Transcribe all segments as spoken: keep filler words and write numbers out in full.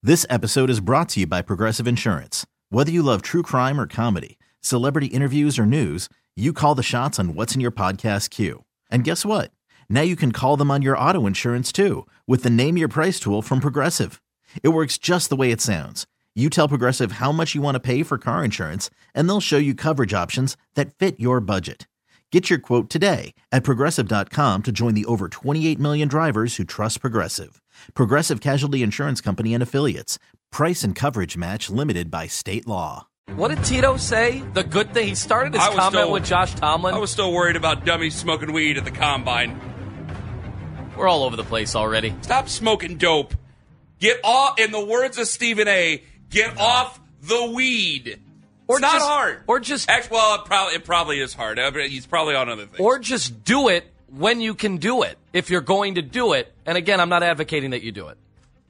This episode is brought to you by Progressive Insurance. Whether you love true crime or comedy, celebrity interviews or news, you call the shots on what's in your podcast queue. And guess what? Now you can call them on your auto insurance too with the Name Your Price tool from Progressive. It works just the way it sounds. You tell Progressive how much you want to pay for car insurance, and they'll show you coverage options that fit your budget. Get your quote today at Progressive dot com to join the over twenty-eight million drivers who trust Progressive. Progressive Casualty Insurance Company and Affiliates. Price and coverage match limited by state law. What did Tito say? The good thing, he started his comment still, with Josh Tomlin. I was still worried about dummies smoking weed at the combine. We're all over the place already. Stop smoking dope. Get off, in the words of Stephen A., get off the weed. Or it's not just, hard. Or just, Actually, well, it probably, it probably is hard. He's probably on other things. Or just do it when you can do it, if you're going to do it. And again, I'm not advocating that you do it.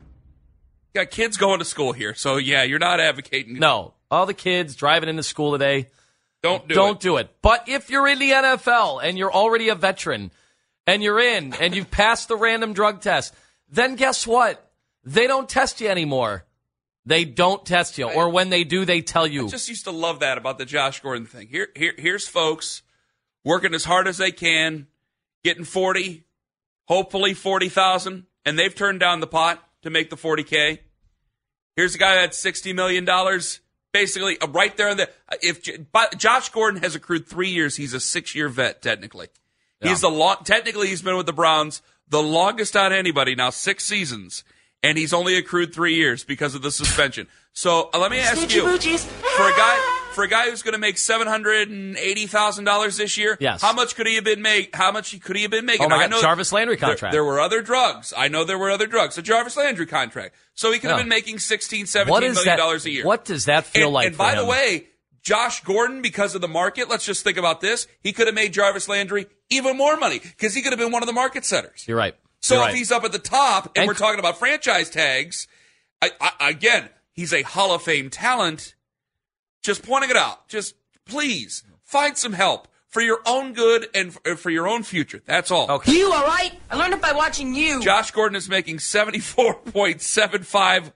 You got kids going to school here, so yeah, you're not advocating. No. All the kids driving into school today. Don't do don't it. Don't do it. But if you're in the N F L and you're already a veteran and you're in and you've passed the random drug test, then guess what? They don't test you anymore. They don't test you. Or when they do, they tell you. I just used to love that about the Josh Gordon thing. Here, here, here's folks working as hard as they can, getting forty, hopefully forty thousand, and they've turned down the pot to make the forty K. Here's a guy that had sixty million dollars, basically uh, right there. In the, if but Josh Gordon has accrued three years, he's a six-year vet, technically. Yeah. He's the long, technically, he's been with the Browns the longest out of anybody, now six seasons. And he's only accrued three years because of the suspension. So uh, let me ask you, for a guy for a guy who's going to make seven hundred and eighty thousand dollars this year, yes. how much could he have been make? How much could he have been making? Oh my I God, know Jarvis Landry contract. There, there were other drugs. I know there were other drugs. A Jarvis Landry contract. So he could have yeah. been making sixteen, seventeen million dollars a year. What does that feel and, like? And for by him? the way, Josh Gordon, because of the market, let's just think about this. He could have made Jarvis Landry even more money because he could have been one of the market setters. You're right. So You're if right. he's up at the top and, and we're talking about franchise tags, I, I, again, he's a Hall of Fame talent. Just pointing it out. Just please find some help for your own good and for your own future. That's all. Okay. You all right? I learned it by watching you. Josh Gordon is making seventy-four point seven five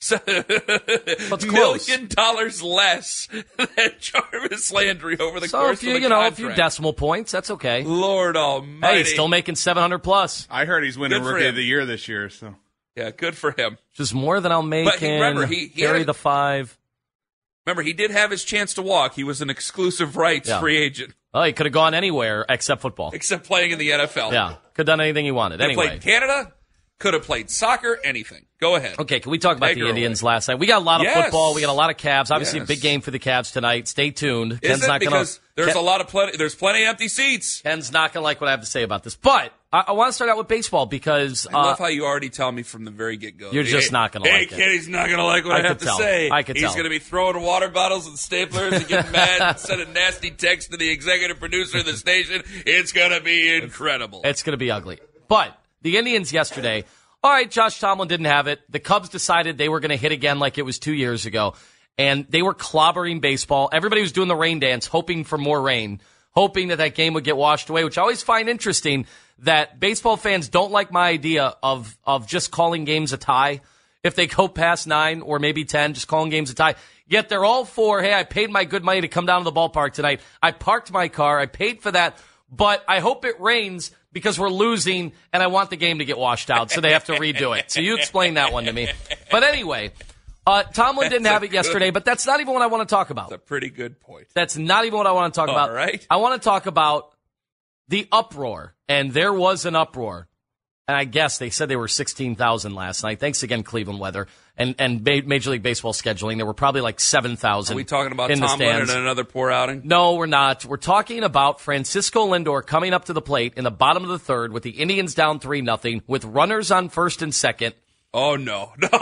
million dollars less than Jarvis Landry over the so course if you, of the you know, contract. a few decimal points, that's okay. Lord Almighty! Hey, he's still making seven hundred plus. I heard he's winning Good for Rookie him. of the Year this year. So Yeah, good for him. Just more than I'll make. But he- remember, he- he carry had a- the five. Remember, he did have his chance to walk. He was an exclusive rights Yeah. free agent, Well, he could have gone anywhere except football. except playing in the N F L. Yeah, could have done anything he wanted. Could have Anyway. played Canada, could have played soccer, anything. Go ahead. Okay, can we talk about Take the her Indians away. last night? We got a lot of Yes. football. We got a lot of Cavs. Obviously, Yes. a big game for the Cavs tonight. Stay tuned. Is Ken's it? not going Because to. there's Ken, a lot of plenty. There's plenty of empty seats. Ken's not going to like what I have to say about this. But I, I want to start out with baseball because I love uh, how you already tell me from the very get go. You're just hey, not gonna hey, like it. kid, he's not gonna like what I I, could have to tell. say. I could he's tell. gonna be throwing water bottles and staplers and getting mad and sending nasty texts to the executive producer of the station. It's gonna be incredible. it's going to be ugly. But the Indians yesterday. All right, Josh Tomlin didn't have it. The Cubs decided they were going to hit again like it was two years ago. And they were clobbering baseball. Everybody was doing the rain dance, hoping for more rain, hoping that that game would get washed away, which I always find interesting that baseball fans don't like my idea of, of just calling games a tie. If they go past nine or maybe ten, just calling games a tie. Yet they're all for, hey, I paid my good money to come down to the ballpark tonight. I parked my car. I paid for that. But I hope it rains because we're losing and I want the game to get washed out, so they have to redo it. So you explain that one to me. But anyway, uh, Tomlin didn't have it yesterday, but that's not even what I want to talk about. That's a pretty good point. That's not even what I want to talk All about. right. I want to talk about the uproar, and there was an uproar. And I guess they said they were sixteen thousand last night. Thanks again, Cleveland weather and, and Major League Baseball scheduling. There were probably like seven thousand. Are we talking about in Tom the stands. Leonard and another poor outing? No, we're not. We're talking about Francisco Lindor coming up to the plate in the bottom of the third with the Indians down three nothing with runners on first and second. Oh, no. No, no,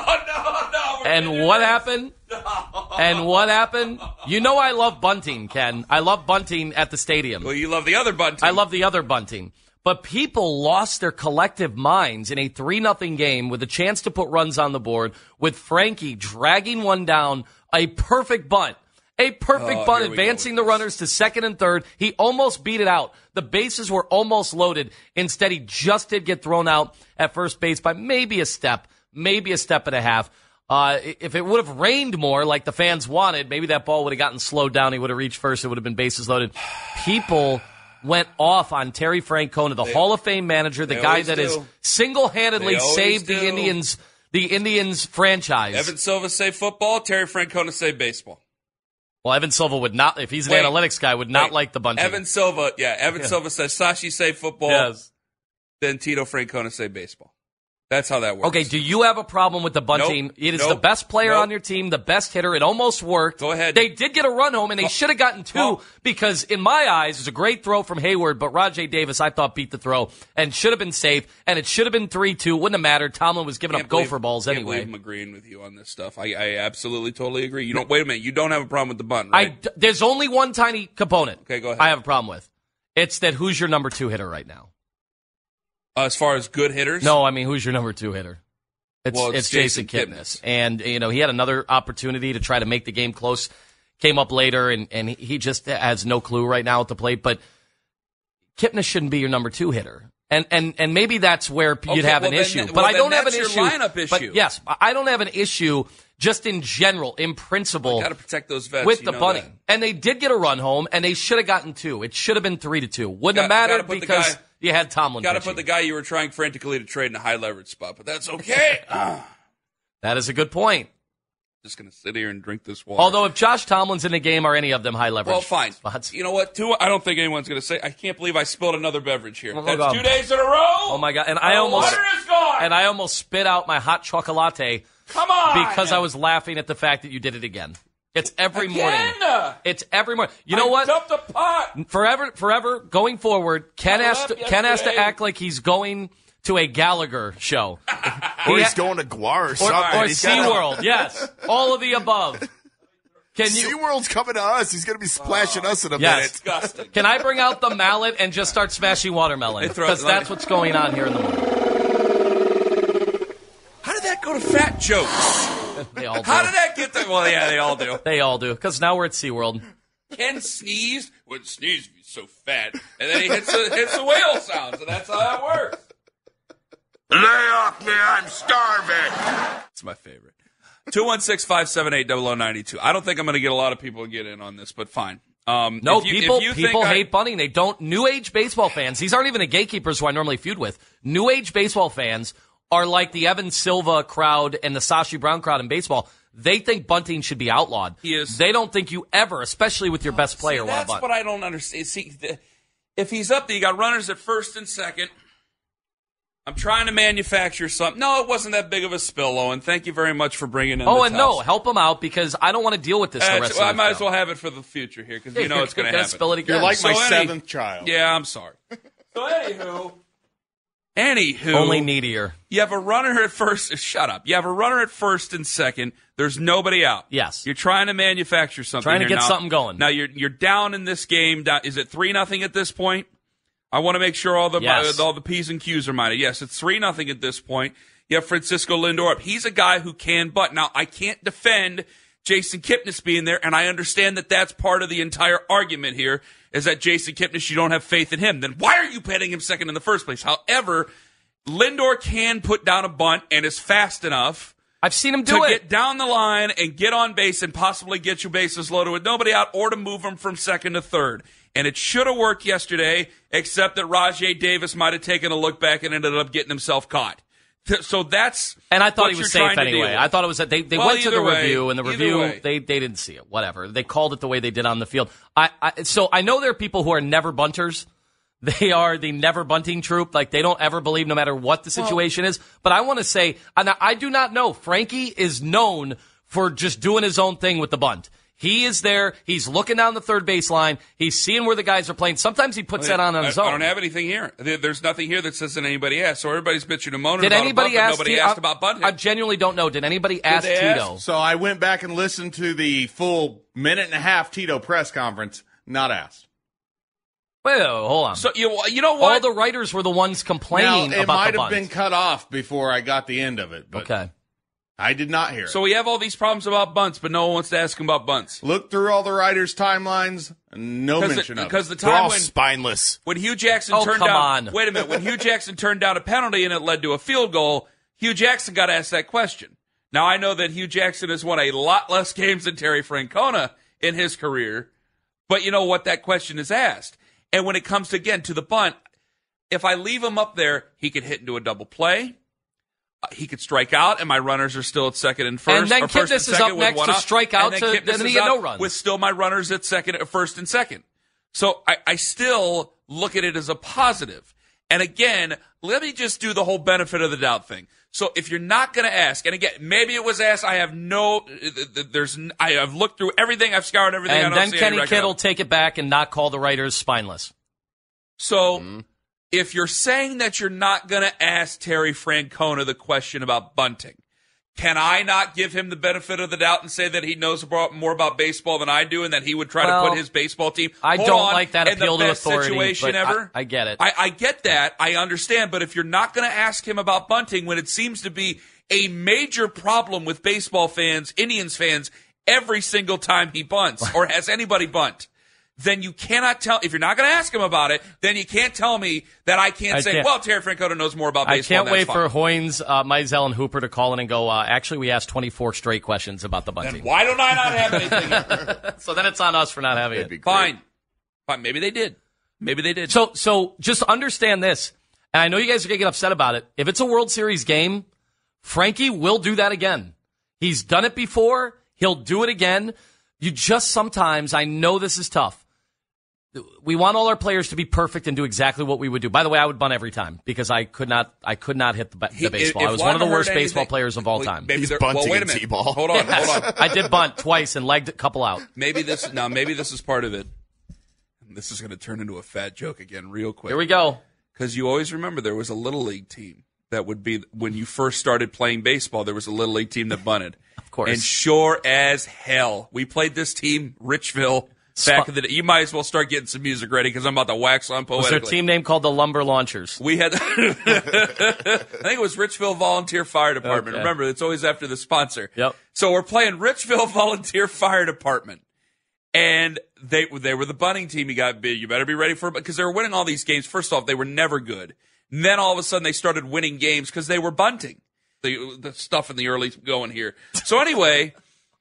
no. And what happened? And what happened? You know I love bunting, Ken. I love bunting at the stadium. Well, you love the other bunting. I love the other bunting. But people lost their collective minds in a three nothing game with a chance to put runs on the board, with Frankie dragging one down, a perfect bunt. A perfect Oh, bunt, here we go advancing with the runners to second and third. He almost beat it out. The bases were almost loaded. Instead, he just did get thrown out at first base by maybe a step, maybe a step and a half. Uh, if it would have rained more like the fans wanted, maybe that ball would have gotten slowed down. He would have reached first. It would have been bases loaded. People went off on Terry Francona, the they, Hall of Fame manager, the guy that do. has single-handedly saved do. the Indians, the Indians franchise. Evan Silva say football, Terry Francona say baseball. Well, Evan Silva would not, if he's an wait, analytics guy, would not wait. like the bunting. Evan Silva, yeah, Evan yeah. Silva says Sashi say football, yes. then Tito Francona say baseball. That's how that works. Okay, do you have a problem with the bunting? Nope. It is Nope. the best player Nope. on your team, the best hitter. It almost worked. Go ahead. They did get a run home, and they should have gotten two Oh. because, in my eyes, it was a great throw from Hayward, but Rajai Davis, I thought, beat the throw and should have been safe, and it should have been three two. Wouldn't have mattered. Tomlin was giving Can't up believe- gopher balls can't anyway. believe I'm agreeing with you on this stuff. I, I absolutely, totally agree. You don't. Wait a minute. You don't have a problem with the bunt, I right? d there's only one tiny component Okay, go ahead. I have a problem with. It's that who's your number two hitter right now? Uh, as far as good hitters, No, I mean, who's your number two hitter? It's, Well, it's it's Jason, Jason Kipnis. Kipnis. And, you know, he had another opportunity to try to make the game close, came up later, and, and he just has no clue right now at the plate. But Kipnis shouldn't be your number two hitter. And and and maybe that's where you'd Okay, have well, an then- issue. well, But I then don't have an that's issue. your lineup issue. But yes, I don't have an issue just in general, in principle, got to protect those vets with you the know bunting. that. And they did get a run home, and they should have gotten two. It should have been three to two. Wouldn't have Got- gotta mattered put the because guy- you had Tomlin Got to pitching. put the guy you were trying frantically to trade in a high leverage spot, but that's okay. That is a good point. Just gonna sit here and drink this water. Although if Josh Tomlin's in the game, are any of them high leverage? well, fine. spots? You know what? Two. I don't think anyone's gonna say. I can't believe I spilled another beverage here. Oh, my That's God. two days in a row. Oh my god! And I The almost water is gone. and I almost spit out my hot chocolate Come on, because I was laughing at the fact that you did it again. It's every Again? morning. It's every morning. You know I what? Dumped a pot. Forever, forever going forward, Ken I has left to Ken has to yesterday. act like he's going to a Gallagher show Or He he's ha- going to Guar or or, something. or He's gotta- SeaWorld. Yes, all of the above. Can you? SeaWorld's coming to us. He's going to be splashing us in a Yes. minute. Disgusting. Can I bring out the mallet and just start smashing watermelon? They throw- Because that's what's going on here in the morning. How did that go to fat jokes? They all do. How did that get there? Well, yeah, they all do. They all do. Because now we're at SeaWorld. Ken sneezed. Wouldn't sneeze be so fat, and then he hits the hits the whale sounds, and that's how that works. Lay off me. I'm starving. It's my favorite. two one six, five seven eight, zero zero nine two. I don't think I'm going to get a lot of people to get in on this, but fine. Um, No, if you, people if you people think I- hate bunting. They don't. New age baseball fans. These aren't even the gatekeepers who I normally feud with. New age baseball fans are like the Evan Silva crowd and the Sashi Brown crowd in baseball. They think bunting should be outlawed. He is- They don't think you ever, especially with your best player, See, want to that's bunt. what I don't understand. See, the, if he's up there, you got runners at first and second. I'm trying to manufacture something. No, it wasn't that big of a spill, Owen. Thank you very much for bringing in oh, the and no, towels. help him out because I don't want to deal with this the Uh, rest well, I of the might show. as well have it for the future here because you know You're it's going to gonna happen. spill it again. You're like So my any- seventh child. Yeah, I'm sorry. So anywho, anywho, Only needier. you have a runner at first. Shut up. You have a runner at first and second. There's nobody out. Yes. You're trying to manufacture something. Trying to here. get Now- something going. Now you're you're down in this game. Down, is it three nothing at this point? I want to make sure all the Yes. uh, all the P's and Q's are minded. Yes, it's three nothing at this point. You have Francisco Lindor up. He's a guy who can butt. Now I can't defend Jason Kipnis being there, and I understand that that's part of the entire argument here. Is that Jason Kipnis? You don't have faith in him? Then why are you petting him second in the first place? However, Lindor can put down a bunt and is fast enough I've seen him do to it. get down the line and get on base and possibly get your bases loaded with nobody out, or to move them from second to third. And it should have worked yesterday, except that Rajai Davis might have taken a look back and ended up getting himself caught. Th- So that's And I thought what he was you're safe trying to deal anyway. with. I thought it was that they, they Well, went to the either way, review, and the either review way. they they didn't see it. Whatever, they called it the way they did on the field. I, I so I know there are people who are never bunters. They are the never bunting troop. Like they don't ever believe, no matter what the situation is. But I want to say, and I do not know. Frankie is known for just doing his own thing with the bunt. He is there. He's looking down the third baseline. He's seeing where the guys are playing. Sometimes he puts that on on I, his I own. don't have anything here. There- There's nothing here that says that anybody asked. So everybody's bitching and moaning Did about anybody a bunt, but ask? nobody T- asked I, about bunting. I genuinely don't know. Did anybody ask they Tito? ask? So I went back and listened to the full minute and a half Tito press conference. Not asked. Wait, wait, wait, hold on. So you you know what? All the writers were the ones Now, complaining it about might the have bunt. been cut off before I got the end of it, but Okay. I did not hear it. so we have all these problems about bunts, but no one wants to ask him about bunts. Look through all the writers' timelines. No Because mention the, of because it. the They're time all when spineless. when Hugh Jackson Oh, turned come down on. wait a minute when Hugh Jackson turned down a penalty and it led to a field goal, Hugh Jackson got asked that question. Now, I know that Hugh Jackson has won a lot less games than Terry Francona in his career, but you know what? That question is asked. And when it comes, to, again, to the bunt, if I leave him up there, he could hit into a double play. Uh, he could strike out, and my runners are still at second and first. And then or first Kipnis and is up with next one to out, strike out, and to, then, then he is get no out runs. with still my runners at second, first and second. So I, I still look at it as a positive. And again, let me just do the whole benefit of the doubt thing. So if you're not going to ask, and again, maybe it was asked, I have no, there's, I have looked through everything, I've scoured everything. And I don't then see Kenny any Kidd will record. take it back and not call the writers spineless. So Mm-hmm. if you're saying that you're not going to ask Terry Francona the question about bunting, can I not give him the benefit of the doubt and say that he knows about, more about baseball than I do, and that he would try Well, to put his baseball team? I Hold don't on, like that in appeal the to best authority, situation but ever. I, I get it. I, I get that. I understand. But if you're not going to ask him about bunting when it seems to be a major problem with baseball fans, Indians fans, every single time he bunts or has anybody bunt, then you cannot tell. If you're not going to ask him about it, then you can't tell me that I can't I say, can't- well, Terry Francona knows more about I baseball. can't and wait that's for fine. Hoynes, uh, Mizell, and Hooper to call in and go, uh, actually, we asked twenty-four straight questions about the bunting. Then why don't I not have anything? So then it's on us for not having That'd be it. great. Fine. Fine. Maybe they did. Maybe they did. So, so just understand this, and I know you guys are going to get upset about it. If it's a World Series game, Frankie will do that again. He's done it before. He'll do it again. You just sometimes, I know this is tough. We want all our players to be perfect and do exactly what we would do. By the way, I would bunt every time because I could not, I could not hit the, the He- baseball. if I was one of the Wanda worst heard baseball anything- players of all Wait, time. Maybe He's there- bunting well, wait a in minute. T-ball. Hold on, hold on. I did bunt twice and legged a couple out. Maybe this now. Maybe this is part of it. This is going to turn into a fat joke again, real quick. Here we go. Because you always remember there was a little league team that would be when you first started playing baseball. There was a little league team that bunted. Of course. And sure as hell, we played this team, Richville. Back Sp- in the day, you might as well start getting some music ready because I'm about to wax on Was poetically. their team name called the Lumber Launchers? We had, I think it was Richville Volunteer Fire Department. Okay. Remember, it's always after the sponsor. Yep. So we're playing Richville Volunteer Fire Department, and they they were the bunting team. You got you better be ready for it because they were winning all these games. First off, they were never good. And then all of a sudden, they started winning games because they were bunting. The the stuff in the early going here. So anyway.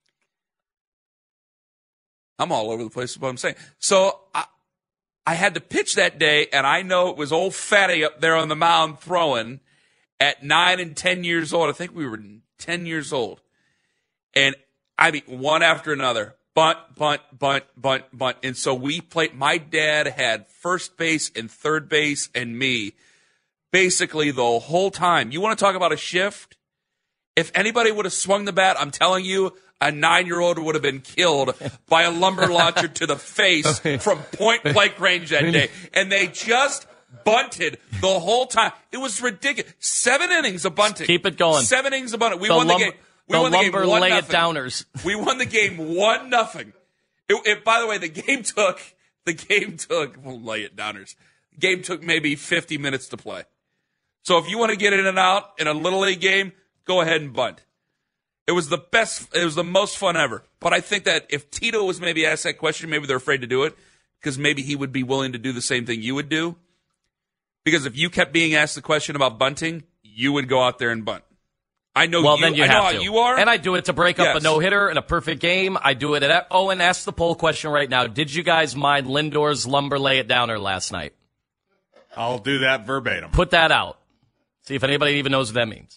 I'm all over the place is what I'm saying. So I, I had to pitch that day, and I know it was old Fatty up there on the mound throwing at nine and ten years old. I think we were ten years old. And I mean, one after another. Bunt, bunt, bunt, bunt, bunt. And so we played. My dad had first base and third base and me basically the whole time. You want to talk about a shift? If anybody would have swung the bat, I'm telling you, a nine-year-old would have been killed by a lumber launcher to the face from point-blank range that day. And they just bunted the whole time. It was ridiculous. Seven innings of bunting. Keep it going. Seven innings of bunting. We The won lumber- the game. We the won the lumber game one lay it nothing. downers. We won the game one nothing. It, it, by the way, the game took the game took we'll lay it downers. Game took maybe fifty minutes to play. So if you want to get in and out in a little league game, go ahead and bunt. It was the best. It was the most fun ever. But I think that if Tito was maybe asked that question, maybe they're afraid to do it because maybe he would be willing to do the same thing you would do. Because if you kept being asked the question about bunting, you would go out there and bunt. I know. Well, you, then you I know have how to. you are, And I do it to break up Yes. a no-hitter and a perfect game. I do it at Oh, and ask the poll question right now. Did you guys mind Lindor's lumber lay it downer last night? I'll do that verbatim. Put that out. See if anybody even knows what that means.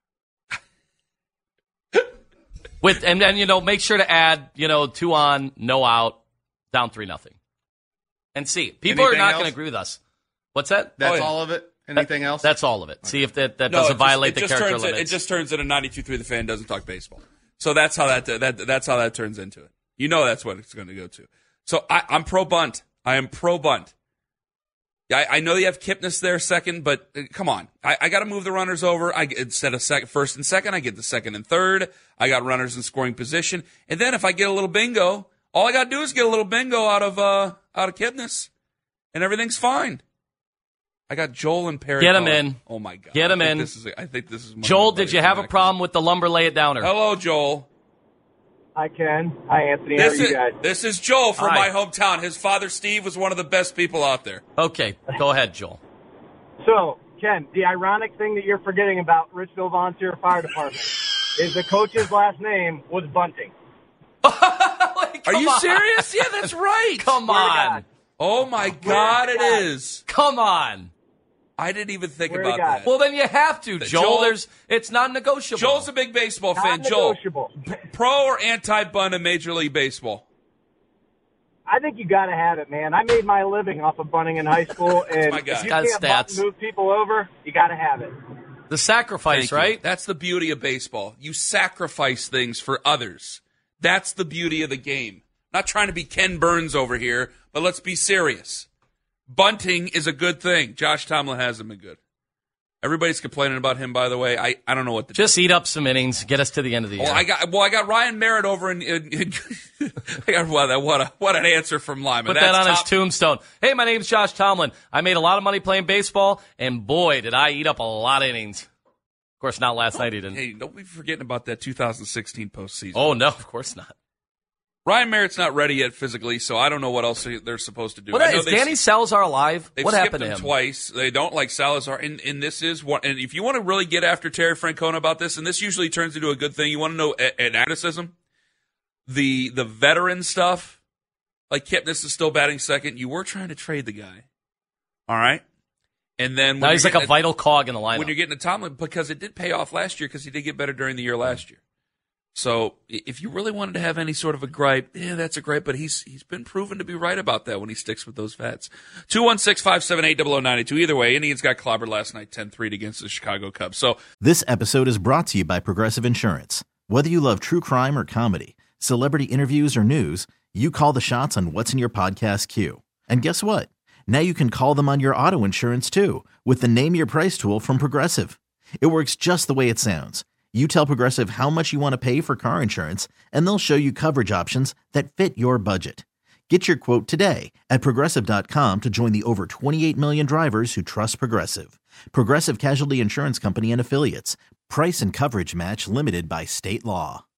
With and then you know make sure to add you know two on, no out, down three nothing, and see people Anything are not else? going to agree with us. What's that? That's Oh, yeah. all of it? Anything else? That's all of it. See if that, that No, doesn't it just- violate it the just character turns it, limits. it just turns into ninety-two three. The Fan doesn't talk baseball. So that's how that, that that's how that turns into it. You know that's what it's going to go to. So I, I'm pro bunt. I am pro bunt. I, I know you have Kipnis there second, but uh, come on. I, I got to move the runners over. I instead of second, first and second, I get the second and third. I got runners in scoring position, and then if I get a little bingo, all I got to do is get a little bingo out of uh, out of Kipnis, and everything's fine. I got Joel and Perry. Get 'em calling. in. Oh my god. Get 'em I think in. This is. I think this is. one of Joel, my did you buddies have a in problem with the lumber lay it downer? Hello, Joel. Hi, Ken. Hi, Anthony. This How are is you guys? this is Joel from Hi. my hometown. His father Steve was one of the best people out there. Okay, go ahead, Joel. So, Ken, the ironic thing that you're forgetting about Richville Volunteer Fire Department is the coach's last name was Bunting. Like, Are you on. serious? Yeah, that's right. Come Swear to on. God. Oh, my God, to it God. is. Come on. I didn't even think Swear to about God. that. Well, then you have to, Joel. Joel- There's, it's non-negotiable. Joel's a big baseball fan. Joel, Non-negotiable. pro or anti-bun in Major League Baseball? I think you got to have it, man. I made my living off of bunting in high school, and my guy. if you Got can't bunt stats. and move people over, you got to have it. the sacrifice, Thank you. right? That's the beauty of baseball. You sacrifice things for others. That's the beauty of the game. Not trying to be Ken Burns over here, but let's be serious. Bunting is a good thing. Josh Tomlin hasn't been good. Everybody's complaining about him, by the way. I, I don't know what to Just eat up some innings, get us to the end of the year. Well, I got well. I got Ryan Merritt over in. in, in I got what? a- What? A, what an answer from Lyman. Put that That's on his top- tombstone. Hey, my name's Josh Tomlin. I made a lot of money playing baseball, and boy, did I eat up a lot of innings. Of course, not last night he didn't. Hey, don't be forgetting about that two thousand sixteen postseason. Oh, no, of course not. Ryan Merritt's not ready yet physically, so I don't know what else they're supposed to do. What I know is they- Danny Salazar alive? They've What skipped happened to him him? twice. They don't like Salazar, and, and this is what. And if you want to really get after Terry Francona about this, and this usually turns into a good thing, you want to know a- an criticism, the the veteran stuff. Like Kipnis is still batting second. You were trying to trade the guy, all right, and then when Now you're he's like a getting vital cog in the when lineup. you're getting a Tomlin, because it did pay off last year because he did get better during the year last year. So if you really wanted to have any sort of a gripe, yeah, that's a gripe, but he's he's been proven to be right about that when he sticks with those vets. two one six, five seven eight, zero zero nine two. Either way, Indians got clobbered last night ten three against the Chicago Cubs. So This episode is brought to you by Progressive Insurance. Whether you love true crime or comedy, celebrity interviews or news, you call the shots on what's in your podcast queue. And guess what? Now you can call them on your auto insurance too with the Name Your Price tool from Progressive. It works just the way it sounds. You tell Progressive how much you want to pay for car insurance, and they'll show you coverage options that fit your budget. Get your quote today at Progressive dot com to join the over twenty-eight million drivers who trust Progressive. Progressive Casualty Insurance Company and Affiliates. Price and coverage match limited by state law.